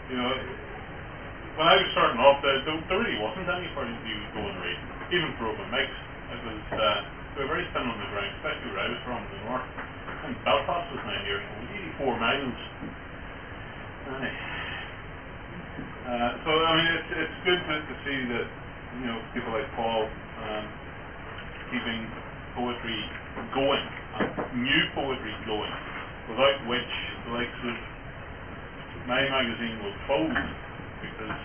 You know, when I was starting off, there really wasn't anybody you would go and read, even for open mics. It was they were very thin on the ground, especially where I was from, the north. And Belfast was 9 years old, 84 miles. Aye. So I mean, it's good to see that people like Paul keeping poetry going, new poetry going, without which the likes of my magazine will fold, because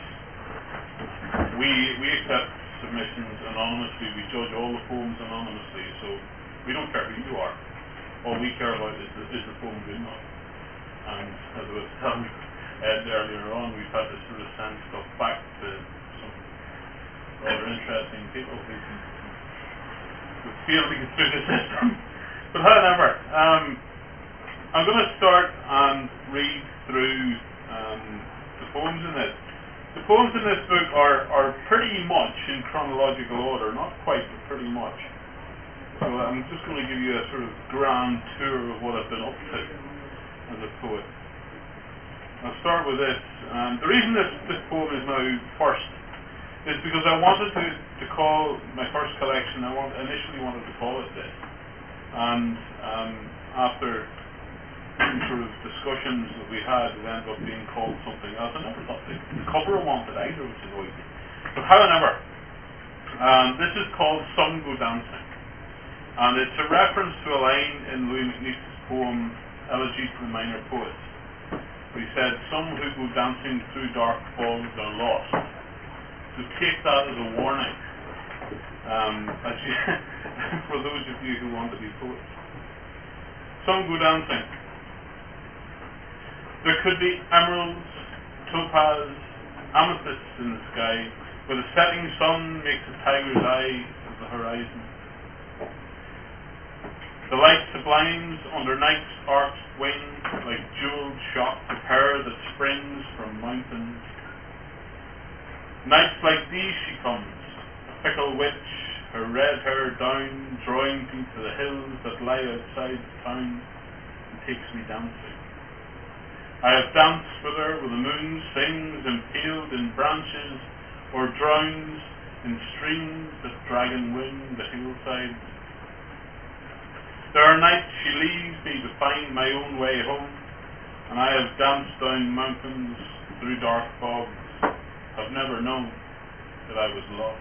we accept submissions anonymously, we judge all the poems anonymously, so we don't care who you are. All we care about is the poem good enough. And as I was telling Ed earlier on, we've had to sort of send stuff back to some rather interesting people who feel to get through the system. But however, I'm going to start and read through the poems in this. The poems in this book are pretty much in chronological order, not quite, but pretty much. So I'm just going to give you a sort of grand tour of what I've been up to as a poet. I'll start with this. The reason this poem is now first is because I wanted to call my first collection, initially wanted to call it this. And after sort of discussions that we had, it ended up being called something else. I never thought the cover I wanted either, which annoyed me. But however, this is called Some Go Dancing. And it's a reference to a line in Louis MacNeif's poem Elegy to the Minor Poets, where he said, "Some who go dancing through dark fogs are lost." So take that as a warning, for those of you who want to be poets. Some go dancing. There could be emeralds, topaz, amethysts in the sky, where the setting sun makes a tiger's eye of the horizon. The light sublimes under night's arched wing, like jeweled shock of hair that springs from mountains. Nights like these she comes, a fickle witch, her red hair down, drawing me to the hills that lie outside the town, and takes me dancing. I have danced with her where the moon sings impaled in branches, or drowns in streams that drag and win the hillsides. There are nights she leaves me to find my own way home, and I have danced down mountains through dark fogs, have never known that I was lost.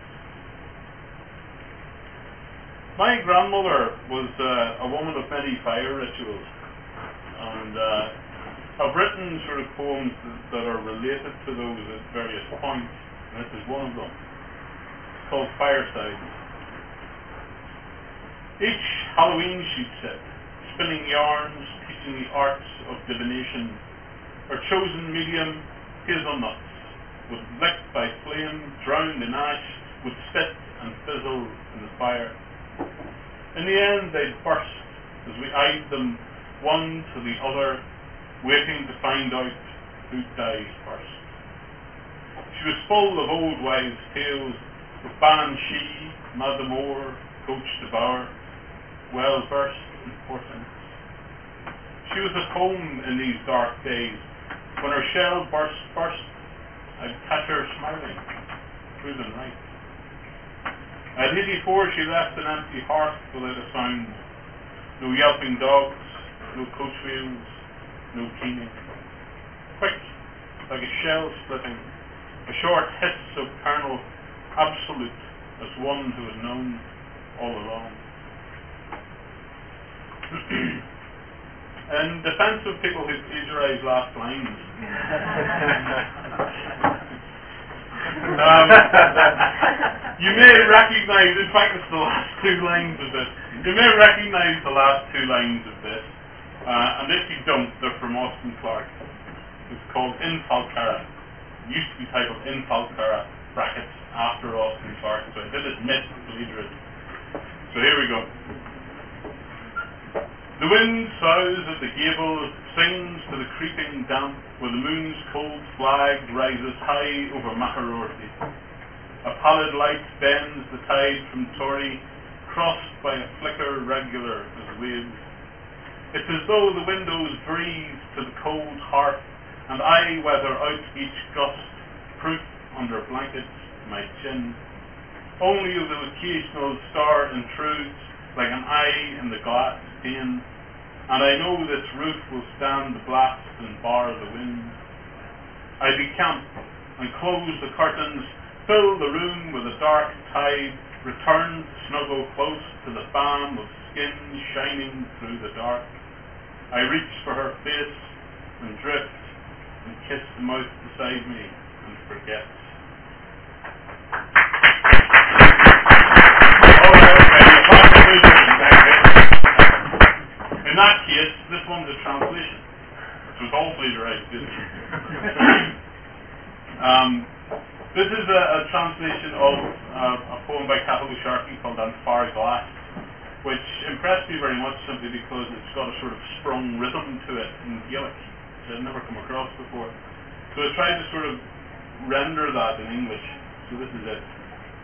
My grandmother was a woman of many fire rituals, and I've written sort of poems that are related to those at various points, and this is one of them. It's called Fireside. Each Halloween she'd sit, spinning yarns, teaching the arts of divination. Her chosen medium, hazelnuts, would lick by flame, drowned in ash, would spit and fizzle in the fire. In the end they'd burst as we eyed them one to the other, waiting to find out who dies first. She was full of old wives' tales, with Banshee, Madamore, Coach de Bower, well versed in portents. She was at home in these dark days. When her shell burst first, I'd catch her smiling through the night. At 84 she left an empty hearth without a sound. No yelping dogs, no coach wheels, no keening. Quick, like a shell splitting, a short hiss of kernel, absolute as one who had known all along. In defense of people who plagiarize last lines, you may recognize, in fact it's the last two lines of this, you may recognize the last two lines of this, and if you don't, they're from Austin Clarke. It's called In Falcara. It used to be titled In Falcara, brackets, after Austin Clarke, so I did admit plagiarism. So here we go. The wind soughs at the gable, sings to the creeping damp, where the moon's cold flag rises high over Macarorty. A pallid light bends the tide from Tory, crossed by a flicker regular as waves. It's as though the windows breathe to the cold hearth and I weather out each gust, proof under blankets to my chin. Only the occasional star intrudes like an eye in the glass pane, and I know this roof will stand the blast and bar the wind. I decamp and close the curtains, fill the room with a dark tide, return to snuggle close to the balm of skin shining through the dark. I reach for her face and drift and kiss the mouth beside me and forget. In that case, this one's a translation, which was all plagiarized, didn't it? This is a translation of a poem by Cathal Sharkey called An Far Glass, which impressed me very much simply because it's got a sort of sprung rhythm to it in Gaelic, which I'd never come across before. So I tried to sort of render that in English. So this is it.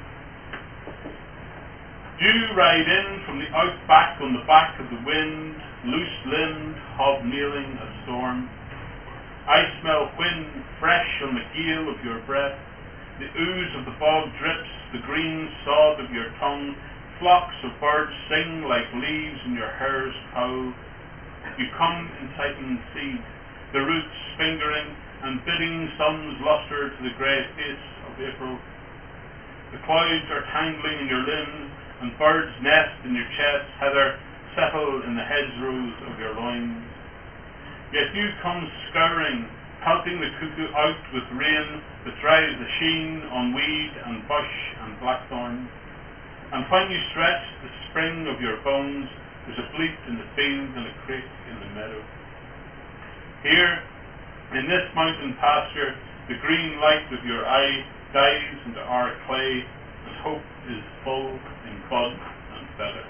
Dew ride in from the outback on the back of the wind, loose-limbed, hobnailing a storm. I smell wind fresh on the gale of your breath. The ooze of the bog drips, the green sod of your tongue. Flocks of birds sing like leaves in your hair's cowl. You come in tightened seed, the roots fingering and bidding sun's lustre to the grey face of April. The clouds are tangling in your limbs, and birds nest in your chest, heather settle in the hedgerows of your loins. Yet you come scouring, pelting the cuckoo out with rain that drives the sheen on weed and bush and blackthorn. And when you stretch the spring of your bones, there's a bleat in the field and a creek in the meadow. Here, in this mountain pasture, the green light of your eye dies into our clay, and hope is full in bud and feather.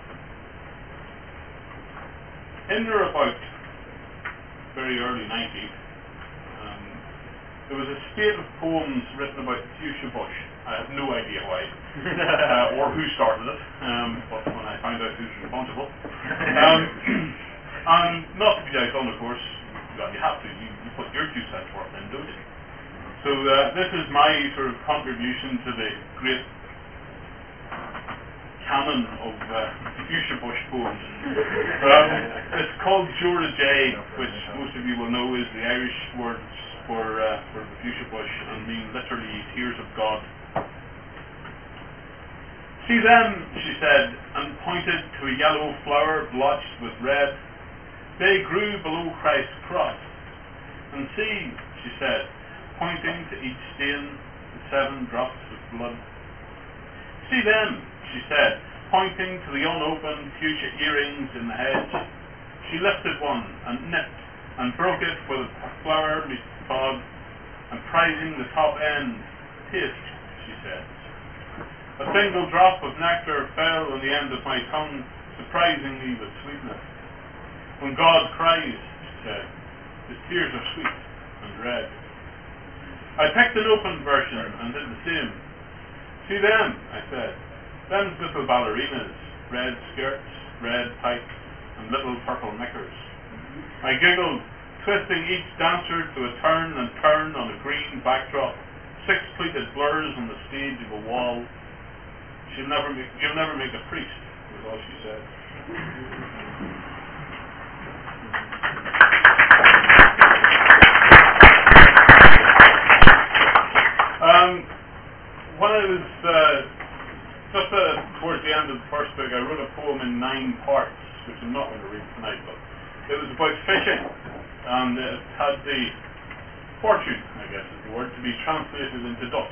In or about very early 90s, there was a spate of poems written about the fuchsia bush. I have no idea why, or who started it, but when I found out who's responsible. And not to be outdone, of course, you have to, you put your 2 cents worth in, don't you? So this is my sort of contribution to the great canon of fuchsia bush poems. It's called Jura J, which most of you will know is the Irish words for the fuchsia bush and mean literally tears of God. See them, she said, and pointed to a yellow flower blotched with red. They grew below Christ's cross. And see, she said, pointing to each stain, the 7 drops of blood. See them, she said, pointing to the unopened fuchsia earrings in the hedge. She lifted one and nipped and broke it with a flower meets pod, and prizing the top end, taste, she said. A single drop of nectar fell on the end of my tongue, surprising me with sweetness. When God cries, she said, his tears are sweet and red. I picked an open version and did the same. See them, I said. Them's little ballerinas, red skirts, red tights, and little purple knickers. I giggled, twisting each dancer to a turn and turn on a green backdrop, 6 pleated blurs on the stage of a wall. You'll never make a priest, was all she said. When I was just towards the end of the first book, I wrote a poem in 9 parts, which I'm not going to read tonight, but it was about fishing, and it had the fortune, I guess is the word, to be translated into Dutch.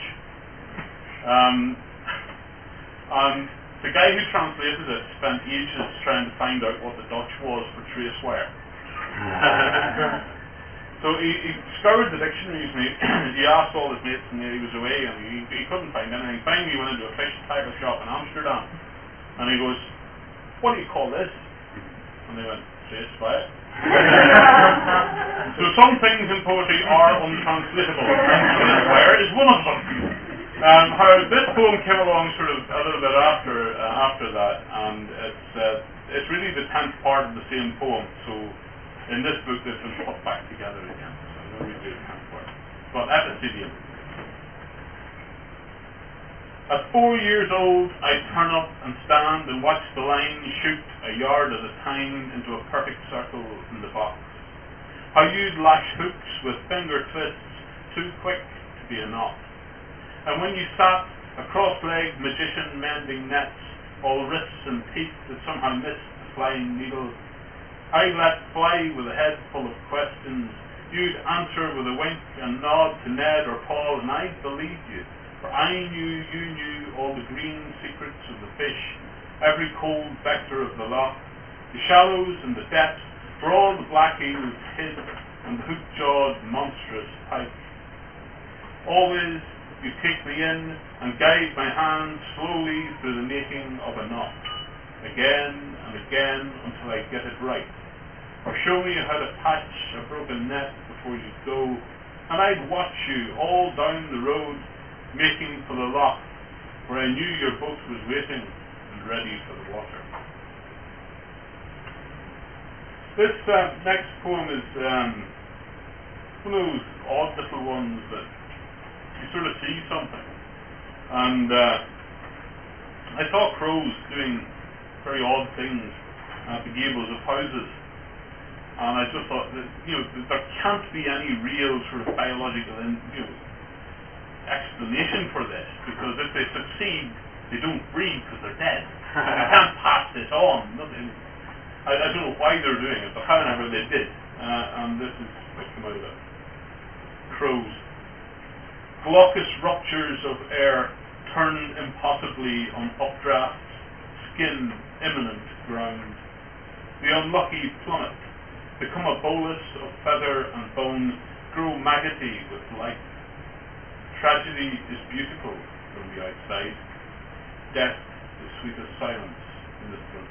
And the guy who translated it spent ages trying to find out what the Dutch was for trace wire. So he scoured the dictionaries, and he asked all his mates, and he was away, and he couldn't find anything. Finally, he went into a fish tackle shop in Amsterdam, and he goes, "What do you call this?" And they went, "Trace wire." So some things in poetry are untranslatable, and trace wire is one of them. However, this poem came along sort of a little bit after that, and it's really the 10th part of the same poem. So in this book, they've been put back together again. So I'm No redo can't work. But epithelium. At 4 years old, I'd turn up and stand and watch the line shoot a yard at a time into a perfect circle in the box. How you'd lash hooks with finger twists too quick to be a knot. And when you sat, a cross-legged magician mending nets, all wrists and teeth that somehow missed the flying needle, I'd let fly with a head full of questions. You'd answer with a wink and nod to Ned or Paul, and I'd believe you. For I knew you knew all the green secrets of the fish, every cold vector of the loch, the shallows and the depths, where all the black eels hid, and the hook-jawed monstrous pike. Always you take me in and guide my hand slowly through the making of a knot, again and again until I get it right. Or show me how to patch a broken net before you go, and I'd watch you all down the road, making for the loch, where I knew your boat was waiting and ready for the water. This next poem is one of those odd little ones that you sort of see something. And I saw crows doing very odd things at the gables of houses. And I just thought that, there can't be any real sort of biological explanation for this, because if they succeed, they don't breed because they're dead. You can't pass this on. I don't know why they're doing it, but however they did. And this is what came out of it. Crows. Glaucous ruptures of air turned impossibly on updrafts, skin imminent ground. The unlucky plummet, become a bolus of feather and bone, grow maggoty with light. Tragedy is beautiful from the outside. Death is sweet as silence in the throat.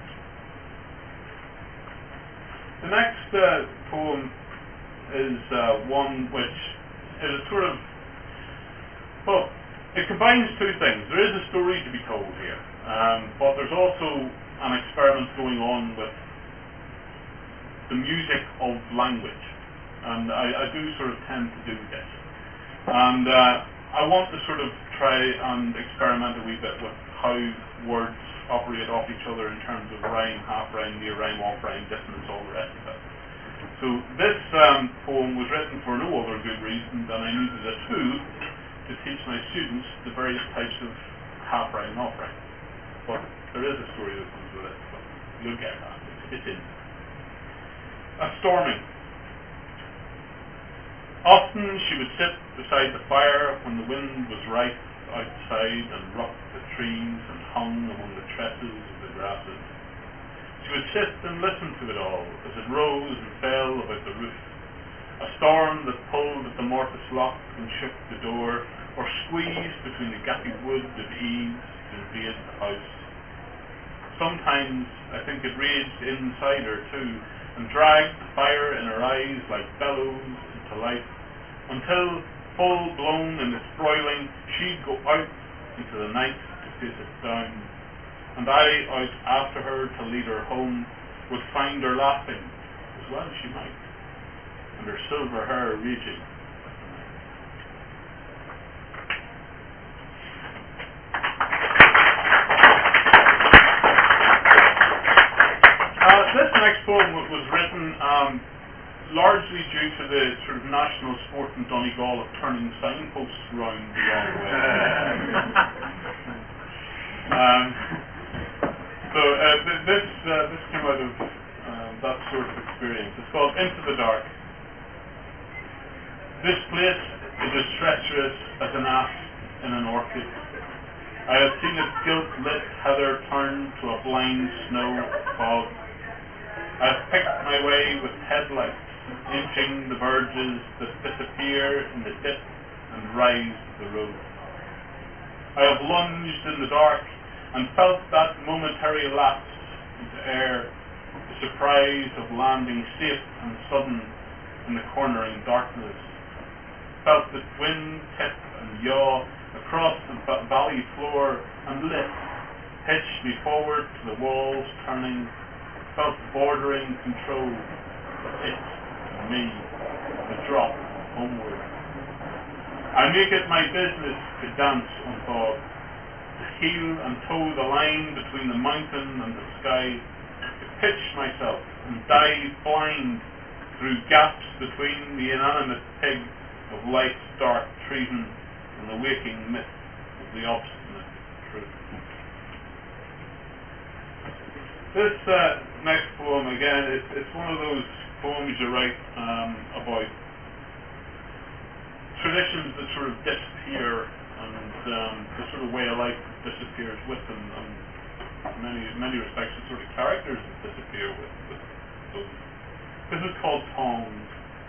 The next poem is one which is sort of, well, it combines two things. There is a story to be told here, but there's also an experiment going on with the music of language, and I do sort of tend to do this. And I want to sort of try and experiment a wee bit with how words operate off each other in terms of rhyme, half rhyme, near rhyme, off rhyme, dissonance, all the rest of it. So this poem was written for no other good reason than I needed a tool to teach my students the various types of half rhyme and off rhyme. But there is a story that comes with it, but you'll get that. It's in. A storming. Often she would sit beside the fire when the wind was rife outside and rocked the trees and hung among the tresses of the grasses. She would sit and listen to it all as it rose and fell about the roof. A storm that pulled at the mortice lock and shook the door, or squeezed between the gappy wood of eaves to invade the house. Sometimes I think it raged inside her too, and dragged the fire in her eyes like bellows into life, until, full-blown in its broiling, she'd go out into the night to face it down, and I out after her to lead her home, would find her laughing, as well she might, and her silver hair raging. This next poem was written largely due to the sort of national sport in Donegal of turning signposts round the wrong way. This came out of that sort of experience. It's called Into the Dark. This place is as treacherous as an asp in an orchid. I have seen its gilt-lit heather turn to a blind snow fog. I have picked my way with headlights, inching the verges that disappear in the dip and rise of the road. I have lunged in the dark and felt that momentary lapse into air, the surprise of landing safe and sudden in the cornering darkness. Felt the wind tip and yaw across the valley floor and lift, hitched me forward to the walls turning. Felt bordering control, the hit, me, the drop, homeward. I make it my business to dance on fog, to heel and toe the line between the mountain and the sky, to pitch myself and dive blind through gaps between the inanimate pig of life's dark treason and the waking myth of the obstinate truth. This next poem, again, it's one of those poems you write about traditions that sort of disappear, and the sort of way of life disappears with them, and in many respects the sort of characters that disappear with those. This is called Tongs.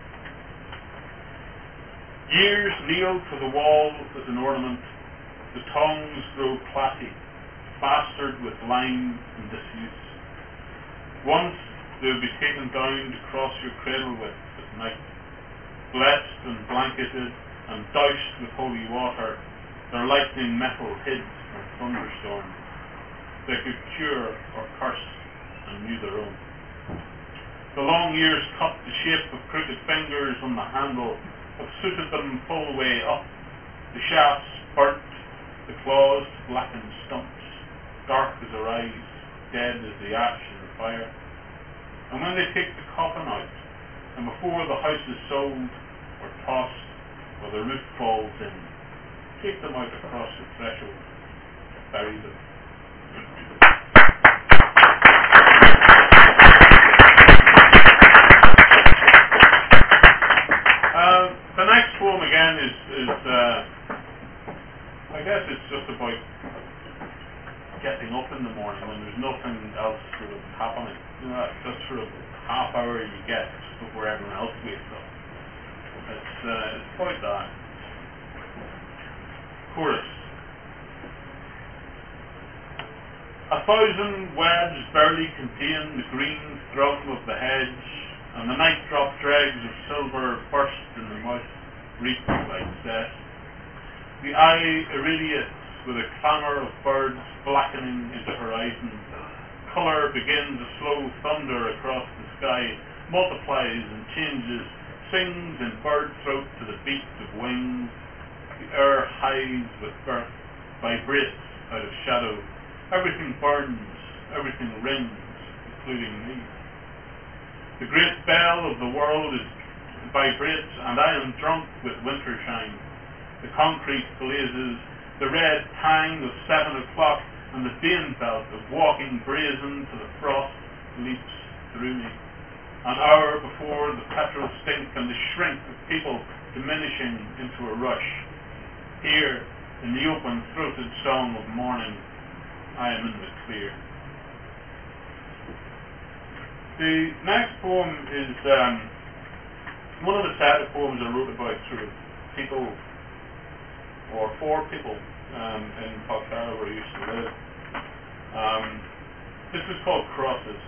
Years kneel to the wall as an ornament. The tongs grow clatty, bastard with lime and disuse. Once they will be taken down to cross your cradle with at night, blessed and blanketed and doused with holy water, their lightning metal hid from thunderstorms. They could cure or curse and knew their own. The long years cut the shape of crooked fingers on the handle, have suited them full way up. The shafts burnt, the claws blackened stumps, dark as their eyes, dead as the ash in the fire. And when they take the coffin out, and before the house is sold or tossed, or the roof falls in, take them out across the threshold, bury them. The next poem again is I guess it's just about getting up in the morning when there's nothing else sort of happening. You know, that sort of half hour you get just before everyone else wakes up. It's quite that. Chorus. 1,000 webs barely contain the green thrum of the hedge, and the night drop dregs of silver burst in the mouth, reeked like zest. The eye irradiates with a clamour of birds blackening into horizon. Colour begins a slow thunder across the sky, multiplies and changes, sings in bird throat to the beat of wings. The air hides with birth, vibrates out of shadow. Everything burns, everything rings, including me. The great bell of the world vibrates, and I am drunk with winter shine. The concrete blazes, the red tang of 7 o'clock, and the vein belt of walking brazen to the frost leaps through me. An hour before the petrol stink and the shrink of people diminishing into a rush. Here, in the open-throated song of morning, I am in the clear. The next poem is one of the sad poems I wrote about sort of people, or for people, in Falcarra where I used to live. This is called Crosses.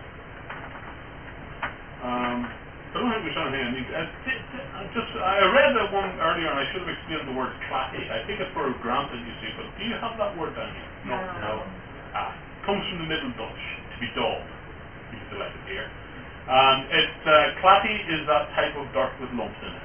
I don't think there's anything I need. I read that one earlier and I should have explained the word clatty. I take it for granted, you see, but do you have that word down here? No. Comes from the Middle Dutch, to be dog. You select it here. And clatty is that type of dirt with lumps in it.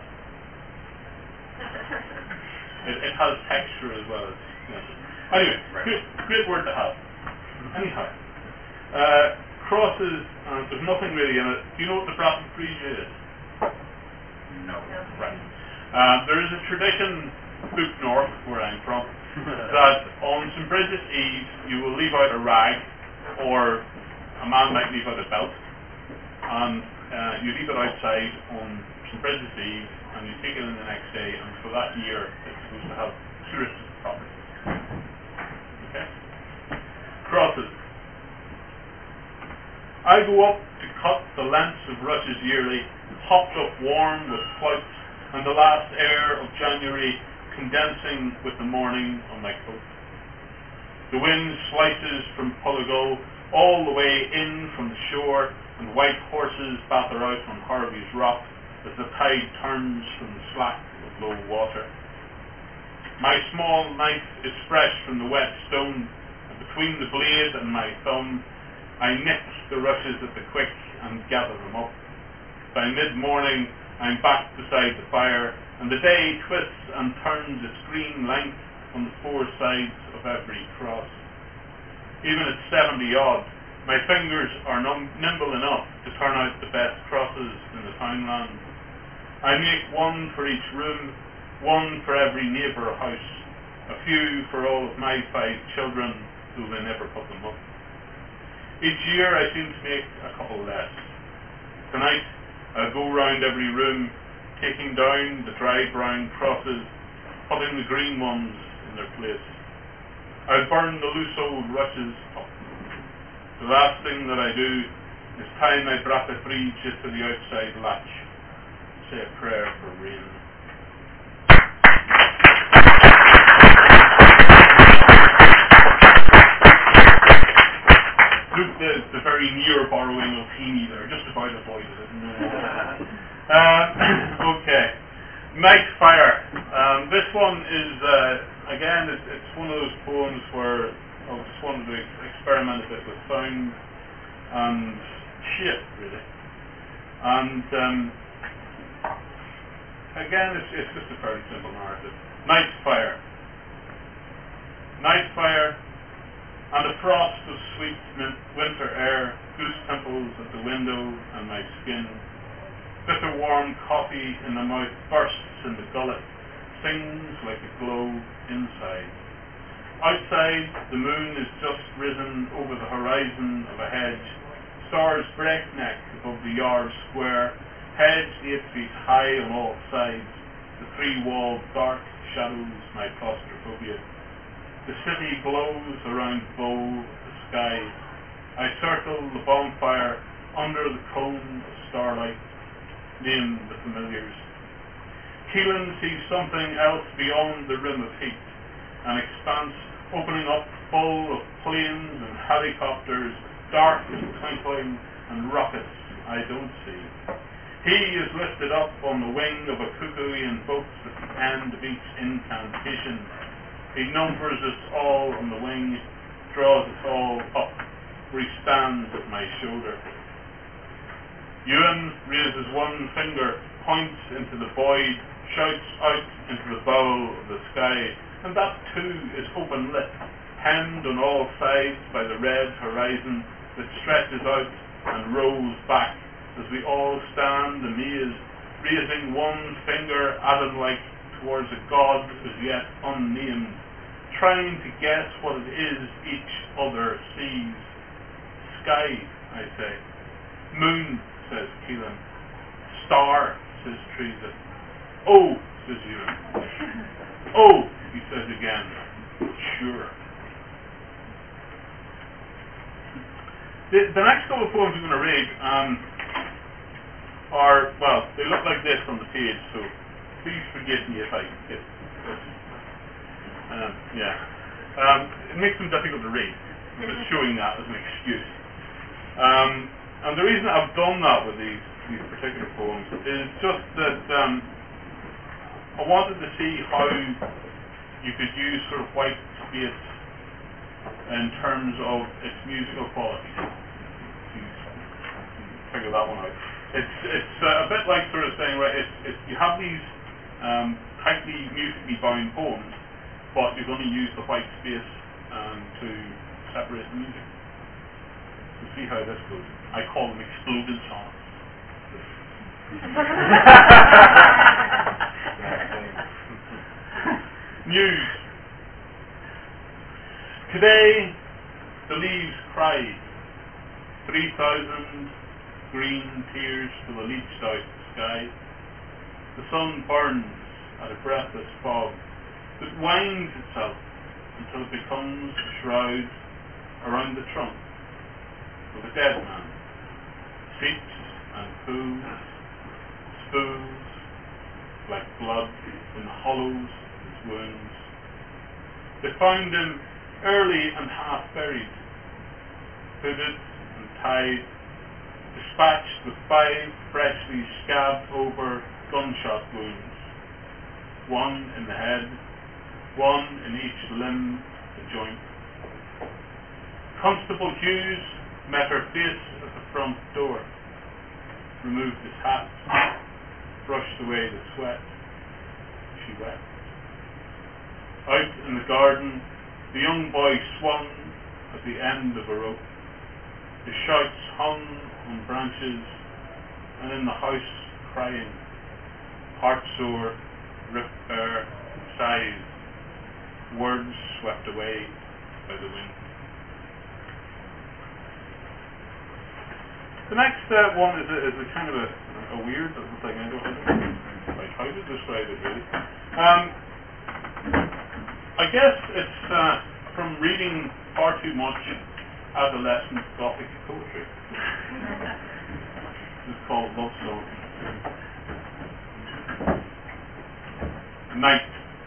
It has texture as well as. Anyway, great word to have. Anyhow, crosses, and there's nothing really in it. Do you know what the Bratton Friese is? No. Right. There is a tradition, Book North, where I'm from, that on St. Bridget's Eve you will leave out a rag, or a man might leave out a belt, and you leave it outside on St. Bridget's Eve, and you take it in the next day, and for that year it's supposed to have touristic properties. Okay? Crosses. I go up to cut the lengths of rushes yearly, hopped up warm with clouts, and the last air of January condensing with the morning on my coat. The wind slices from Pullagull all the way in from the shore, and white horses batter out on Harvey's Rock as the tide turns from the slack of low water. My small knife is fresh from the wet stone, and between the blade and my thumb I nip the rushes at the quick and gather them up. By mid-morning I'm back beside the fire, and the day twists and turns its green length on the four sides of every cross. Even at 70 odd, my fingers are nimble enough to turn out the best crosses in the townland. I make one for each room, one for every neighbour house, a few for all of my 5 children, though they never put them up. Each year I seem to make a couple less. Tonight I'll go round every room, taking down the dry brown crosses, putting the green ones in their place. I'll burn the loose old rushes up. The last thing that I do is tie my bracha bridge to the outside latch, say a prayer for rain. Look, the very near borrowing of Heaney there, just about avoided it. Okay. Night Fire. This one is, again, it's one of those poems where I just wanted to experiment a bit with sound and shit, really. And again, it's just a fairly simple narrative. Night Fire. Night Fire, and a frost of sweet winter air, goose pimples at the window and my skin. Bitter warm coffee in the mouth bursts in the gullet, sings like a glow inside. Outside, the moon is just risen over the horizon of a hedge, stars breakneck above the yard square, hedge 8 feet high on all sides. The 3-walled dark shadows my claustrophobia. The city glows around the bowl of the sky. I circle the bonfire under the cone of starlight, name the familiars. Keelan sees something else beyond the rim of heat, an expanse opening up full of planes and helicopters, dark and twinkling, and rockets I don't see. He is lifted up on the wing of a cuckoo he invokes at the end of each incantation. He numbers us all on the wing, draws us all up, where he stands at my shoulder. Ewan raises one finger, points into the void, shouts out into the bowl of the sky, and that too is open-lit, hemmed on all sides by the red horizon that stretches out and rolls back as we all stand amazed, raising one finger Adam-like towards a god as yet unnamed, trying to guess what it is each other sees. Sky, I say. Moon, says Keelan. Star, says Teresa. Oh, says Ewan. Oh, he says again. Sure. The next couple of poems I'm going to read are, well, they look like this on the page, so please forgive me if I get this. It makes them difficult to read, but it's showing that as an excuse. And the reason I've done that with these particular poems is just that I wanted to see how you could use sort of white space in terms of its musical quality. Figure that one out. It's a bit like sort of saying, right, you have these tightly musically bound poems, but you're going to use the white space to separate the music. So see how this goes. I call them exploded songs. News. Today, the leaves cried. 3,000 green tears for the leached out sky. The sun burns at a breathless fog that winds itself until it becomes a shroud around the trunk of a dead man. Seeps and pools, spools like blood in the hollows of his wounds. They found him early and half buried, hooded and tied, dispatched with 5 freshly scabbed over gunshot wounds, one in the head, one in each limb, the joint. Constable Hughes met her face at the front door, removed his hat, brushed away the sweat, she wept. Out in the garden, the young boy swung at the end of a rope. His shouts hung on branches, and in the house crying, heart-sore, ripped air, sighs, words swept away by the wind. The next one is a kind of a weird little thing. I don't know like how to describe it really. I guess it's from reading far too much adolescent Gothic poetry. It's called Love Song. Night.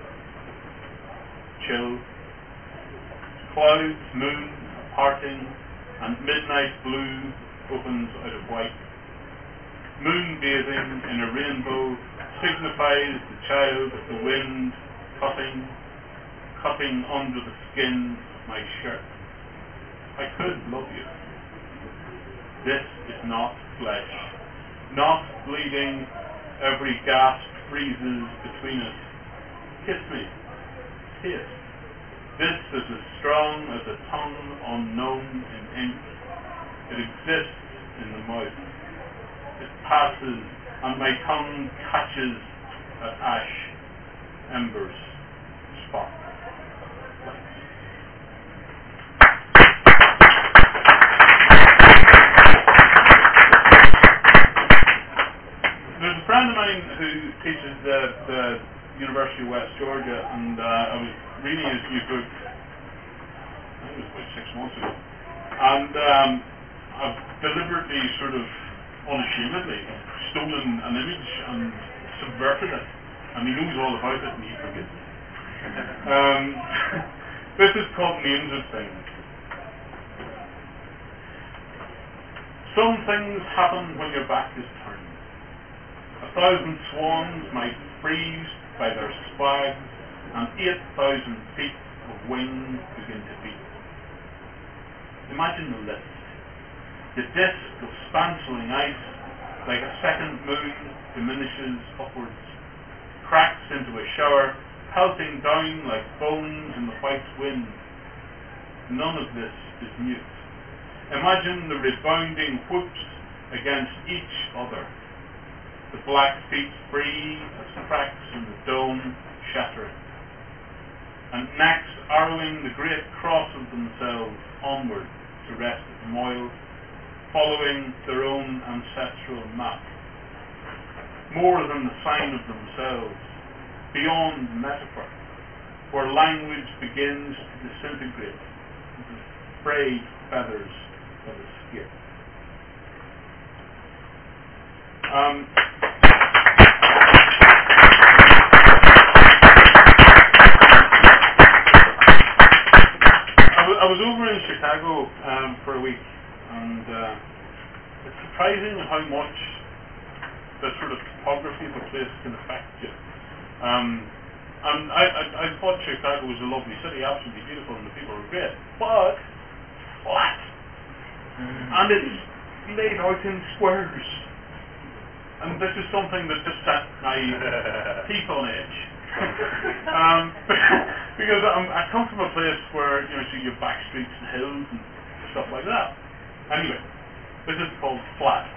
Chill. Clouds, moon, parting, and midnight blue opens out of white. Moon bathing in a rainbow signifies the child of the wind cutting under the skin of my shirt. I could love you. This is not flesh, not bleeding. Every gasp freezes between us. Kiss me. Kiss. This is as strong as a tongue unknown in ink. It exists in the mouth. It passes, and my tongue catches at ash, embers, spark, light. There's a friend of mine who teaches the University of West Georgia, and I was reading his new book, I think it was about 6 months ago, and I've deliberately sort of unashamedly stolen an image and subverted it, and he knows all about it and he forgets it. This is called Names of Things. Some things happen when your back is turned. 1,000 swans might freeze by their swags, and 8,000 feet of wings begin to beat. Imagine the lift. The disk of spancling ice, like a second moon, diminishes upwards, cracks into a shower, pelting down like bones in the white wind. None of this is mute. Imagine the rebounding whoops against each other. The black feet free as cracks in the dome shattering. And next arrowing the great cross of themselves onward to rest at Moyle, following their own ancestral map. More than the sign of themselves, beyond metaphor, where language begins to disintegrate into frayed feathers of a skip. I was over in Chicago for a week, and it's surprising how much the sort of topography of a place can affect you. And I thought Chicago was a lovely city, absolutely beautiful, and the people were great, but flat. And it's laid out in squares. And this is something that just set my teeth on edge. Because I come from a place where, you know, so you have back streets and hills and stuff like that. Anyway, this is called flat.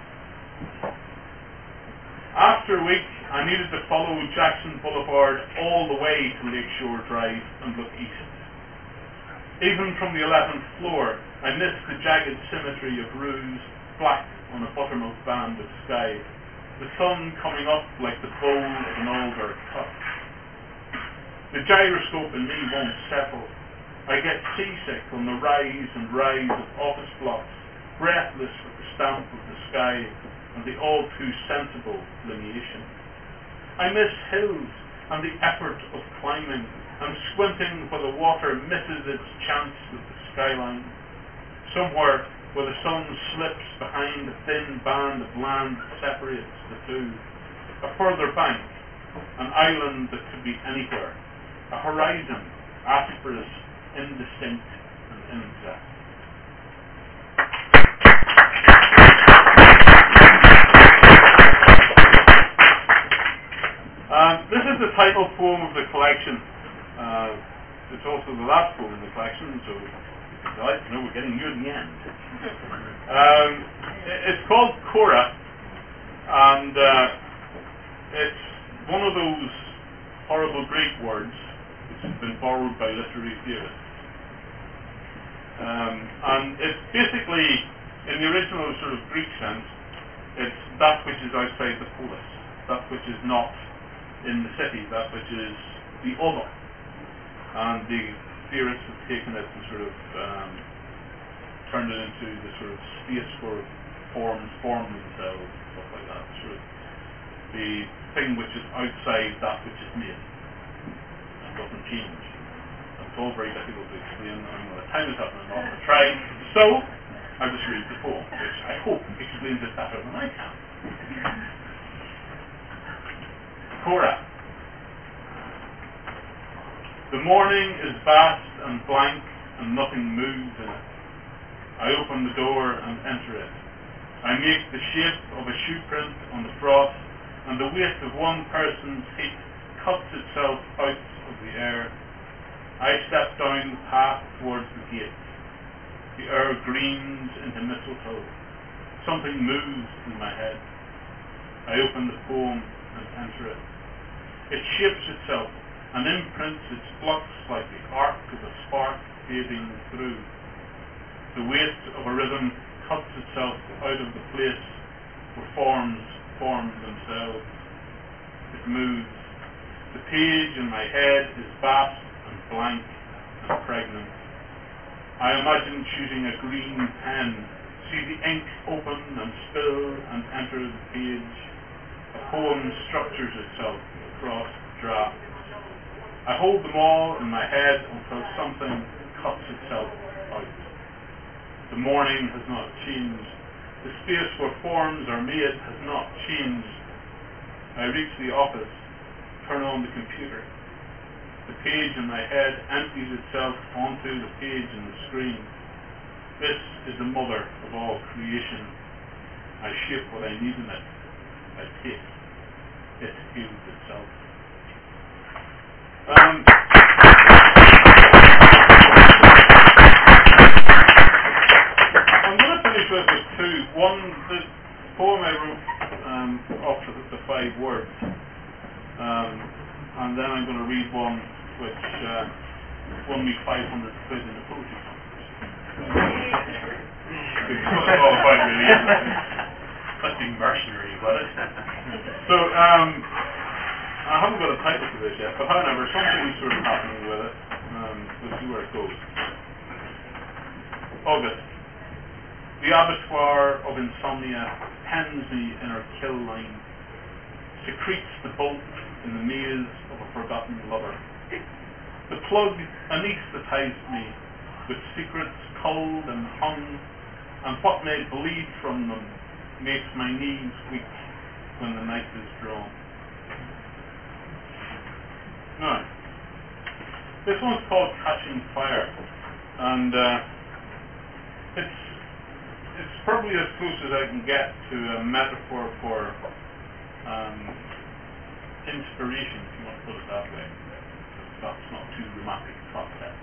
After a week, I needed to follow Jackson Boulevard all the way to Lakeshore Drive and look east. Even from the 11th floor, I missed the jagged symmetry of roofs, black on a buttermilk band of sky, the sun coming up like the bowl of an alder cup. The gyroscope in me won't settle. I get seasick on the rise and rise of office blocks, breathless with the stamp of the sky and the all-too-sensible lineation. I miss hills and the effort of climbing and squinting where the water misses its chance with the skyline. Somewhere where the sun slips behind a thin band of land that separates the two. A further bank, an island that could be anywhere. A horizon, asperous, indistinct, and inexact. This is the title poem of the collection. It's also the last poem in the collection, so if you like, we're getting near the end. It's called Cora, and it's one of those horrible Greek words which has been borrowed by literary theorists. And it's basically, in the original sort of Greek sense, it's that which is outside the polis, that which is not in the city, that which is the other. And the theorists have taken it and sort of turned it into the sort of space where forms form themselves, stuff like that. Sort of the thing which is outside that which is made and doesn't change. And it's all very difficult to explain. I mean, the time is up and I'm not going to try. So I'll just read the poem, which I hope explains it better than I can. Cora. The morning is vast and blank, and nothing moves in it. I open the door and enter it. I make the shape of a shoe print on the frost, and the weight of one person's feet cuts itself out of the air. I step down the path towards the gate. The air greens into mistletoe. Something moves in my head. I open the poem and enter it. It shapes itself and imprints its flux like the arc of a spark fading through. The weight of a rhythm cuts itself out of the place where forms form themselves. It moves. The page in my head is vast and blank and pregnant. I imagine choosing a green pen, see the ink open and spill and enter the page. A poem structures itself across drafts. I hold them all in my head until something cuts itself out. The morning has not changed. The space where forms are made has not changed. I reach the office, turn on the computer. The page in my head empties itself onto the page in the screen. This is the mother of all creation. I shape what I need in it. I take. It heals itself. I'm going to finish with two. One, the poem I wrote off the 5 words, and then I'm going to read one which won me 500 quid in a poetry contest. Because it's all about really, isn't it? Must be mercenary, was it? So, I haven't got a title for this yet, but however, something's sort of happening with it. We'll see where it goes. August. The abattoir of insomnia pens me in her kill line, secretes the bolt in the maze of a forgotten lover. The plug anesthetized me with secrets cold and hung, and what may bleed from them makes my knees weak when the knife is drawn. Now, this one's called Catching Fire, and it's probably as close as I can get to a metaphor for inspiration, if you want to put it that way. That's not too romantic a concept.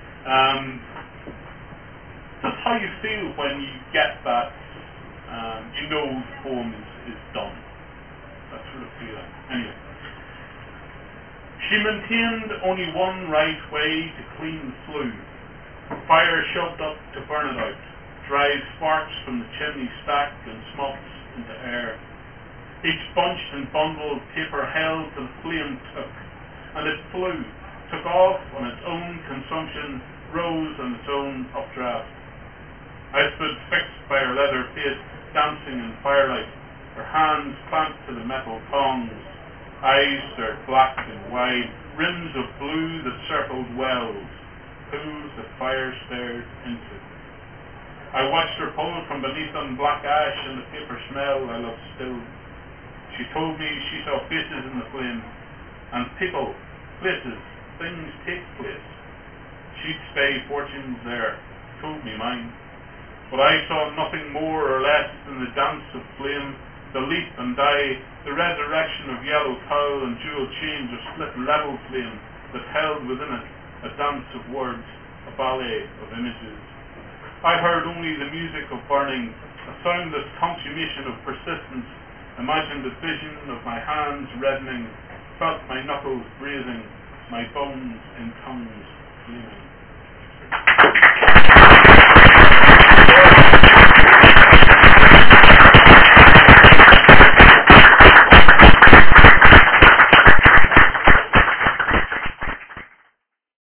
Just how you feel when you get that, you know the poem is done. That sort of feeling. Anyway. She maintained only one right way to clean the flue. Fire shoved up to burn it out, dried sparks from the chimney stack and smokes into air. Each bunched and bundled paper held to the flame took, and it flew, took off on its own consumption, rose on its own updraft. I stood fixed by her leather face, dancing in firelight, her hands clamped to the metal tongs, eyes stared black and wide, rims of blue that circled wells, pools that fire stared into. I watched her pull from beneath them black ash and the paper smell I loved still. She told me she saw faces in the flame, and people, places, things take place. She'd spay fortunes there, told me mine. But I saw nothing more or less than the dance of flame, the leap and die, the resurrection of yellow cowl and jewel chains of split level flame that held within it a dance of words, a ballet of images. I heard only the music of burning, a soundless consummation of persistence, imagined the vision of my hands reddening, felt my knuckles grazing, my bones in tongues flaming.